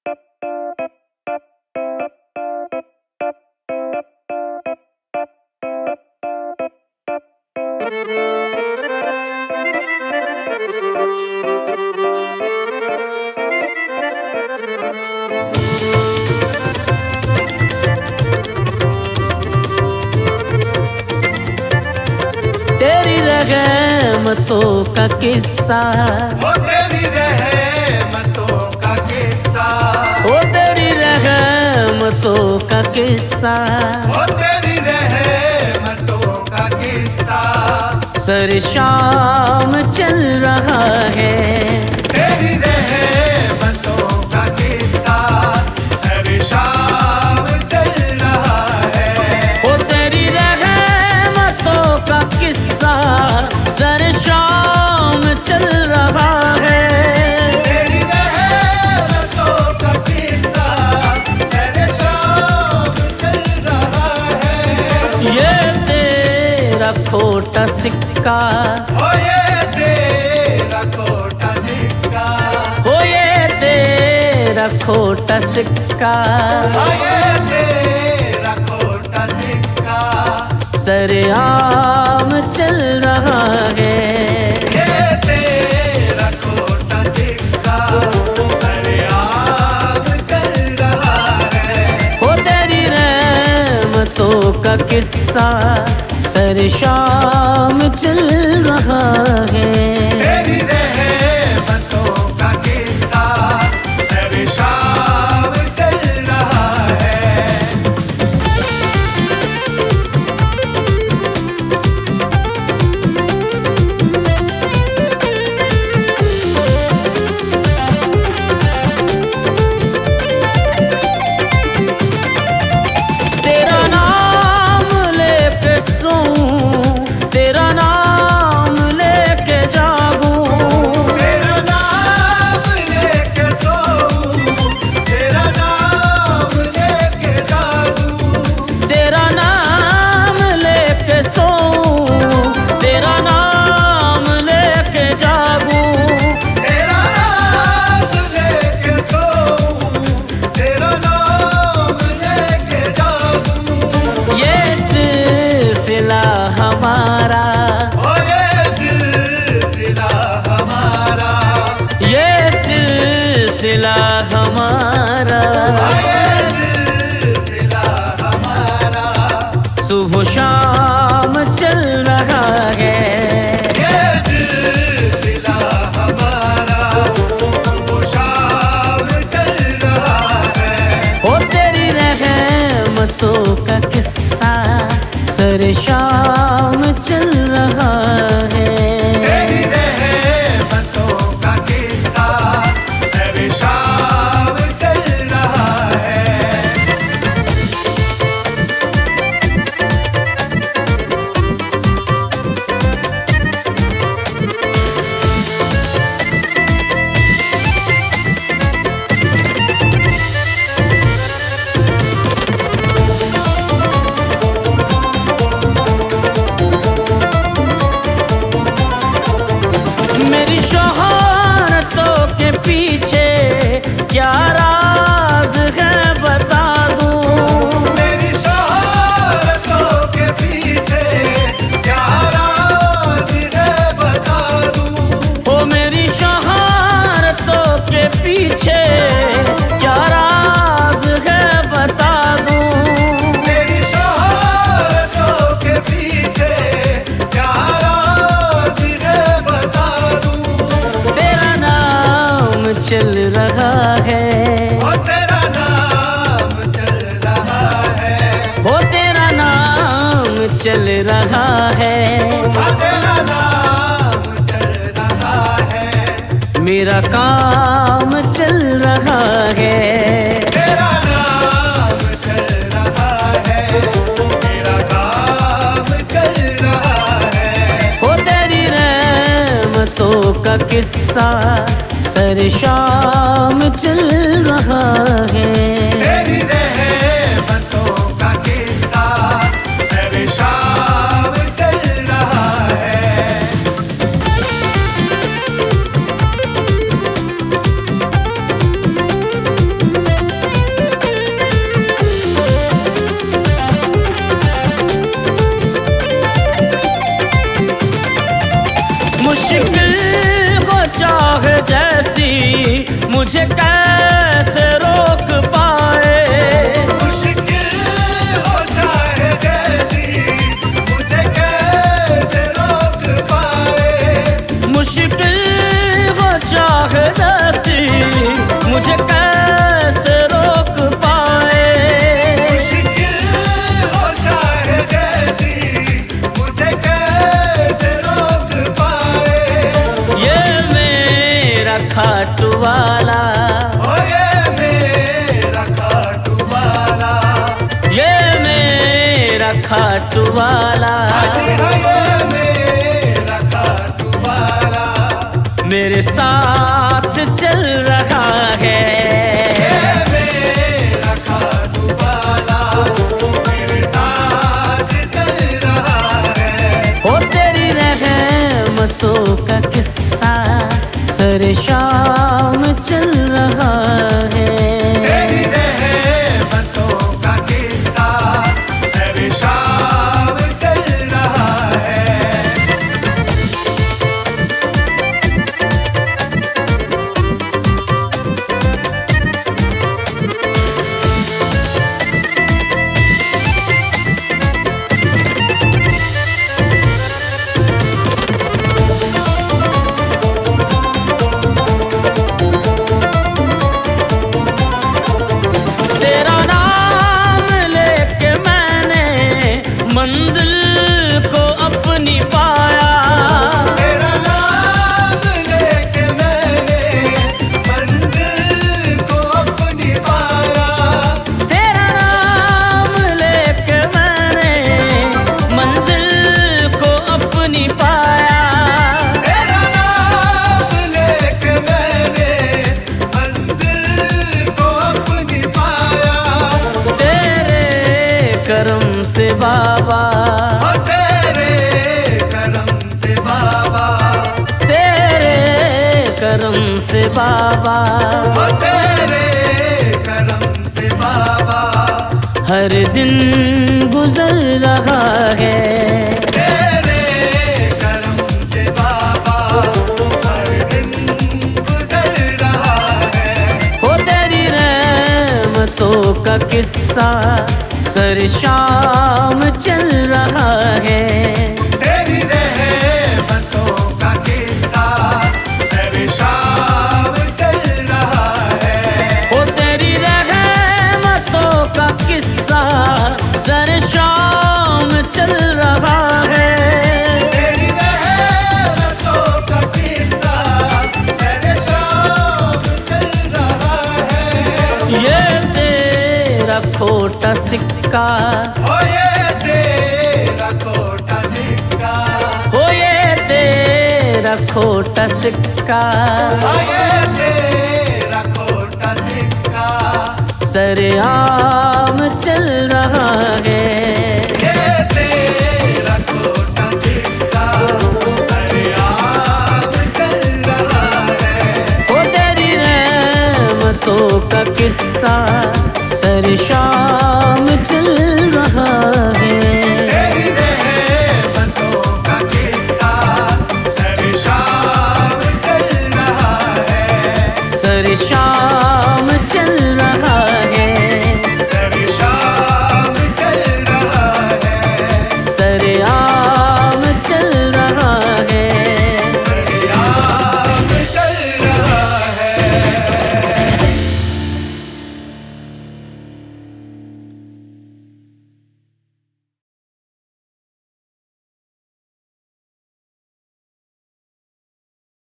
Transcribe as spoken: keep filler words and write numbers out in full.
रहमतों का किस्सा, ओ तेरी रहमतों का किस्सा, ओ तेरी रहमतों का किस्सा, ओ तेरी रहमतों का किस्सा, सर शाम चल रहा है। तेरी रहमतों का किस्सा, सर शाम चल रहा है। ओ तेरी रहमतों का किस्सा, सर शाम चल रहा है। तेरी रहमतों का किस्सा, सर शाम चल रहा है। ये तेरा खोटा सिक्का, ओ ये तेरा खोटा सिक्का, ओ ये तेरा खोटा सिक्का, ओ ये तेरा खोटा सिक्का, सरेआम चल रहा है। ये तेरा खोटा सिक्का, सरेआम चल रहा है। ओ तेरी रहमतों का किस्सा, सर शाम चल रहा है। तेरी रहमतों का किस्सा, सर शाम चल रहा है। तेरा नाम लेके सोऊं, तेरा नाम लेके जागूं, तेरा नाम लेके सोऊं, तेरा नाम लेके जागूं, तेरा नाम लेके सोऊं, तेरा नाम लेके जागूं। तेरा नाम लेके सोऊं, तेरा नाम लेके जागूं। ये सिलसिला हमारा, ओ ये सिलसिला हमारा, ये सिलसिला हमारा, ये सिलसिला हमारा, सुबह शाम चल रहा है। ये सिलसिला हमारा, सुबह शाम चल रहा है। ओ तेरी रहमतों का किस्सा, सर शाम चल रहा है। तेरी रहमतों का किस्सा, सर शाम चल रहा है। मेरी शोहरतों के पीछे क्या राज है बता दूं, मेरी शोहरतों के पीछे क्या राज है बता दूं। ओ मेरी शोहरतों के पीछे क्या राज है बता दूं। मेरी शोहरतों के पीछे क्या राज है बता दूं। तेरा नाम चल रहा है, ओ तेरा नाम चल रहा है, ओ तेरा नाम चल रहा है। ओ तेरा नाम चल रहा है। मेरा काम चल रहा है। तेरा नाम चल रहा है, मेरा काम चल रहा है। ओ तेरी रहमतों का किस्सा, सर शाम चल रहा है। तेरी रहमतों का किस्सा, सर शाम चल रहा है। मुझे कैसे रोक पाए। मुश्किल हो जाए जैसी मुझे कैसे रोक पाए। मुश्किल हो चाहे जैसी मुझे कैसे रोक पाए। मुश्किल हो जाए जैसी मुझे कैसे रोक पाए। ये मेरा खाटू वाला, ओ ये मेरा खाटू वाला, ये मेरा खाटू वाला, हाजी हाँ ये मेरा खाटू वाला, मेरे साथ चल रहा है। ये मेरा खाटू वाला मेरे साथ चल रहा है। ओ तेरी रहमतों का किस्सा सरे शाम चल रहा है। तेरी रहमतों का किस्सा सरे शाम चल रहा है। तेरा नाम लेके मैंने मंजिल को अपनी पाया। तेरा नाम लेके मैंने मंजिल को अपनी पाया। तेरा नाम लेके मैंने मंजिल को अपनी पाया। तेरा नाम लेके मैंने मंजिल को अपनी पाया। तेरे करम से बाबा, ओ तेरे करम से बाबा, तेरे करम से बाबा, ओ तेरे करम से बाबा, हर दिन गुजर रहा है। तेरे करम से बाबा हर दिन गुजर रहा है। ओ तेरी रहमतों का किस्सा सर शाम चल रहा है। तेरी रहमतों का किस्सा सरे शाम चल रहा है। ओ तेरी रहमतों का किस्सा सर शाम चल रहा है। तेरी रहमतों का किस्सा सरे शाम चल रहा है। ये तेरा खोटा सिक्का, ओ ये तेरा खोटा सिक्का, ओ ये तेरा खोटा सिक्का, ओ ये तेरा खोटा सिक्का, सरेआम चल रहा है। ये तेरा खोटा सिक्का सरेआम चल रहा है। ओ तेरी रहमतों का किस्सा सर शाम चल रहा है।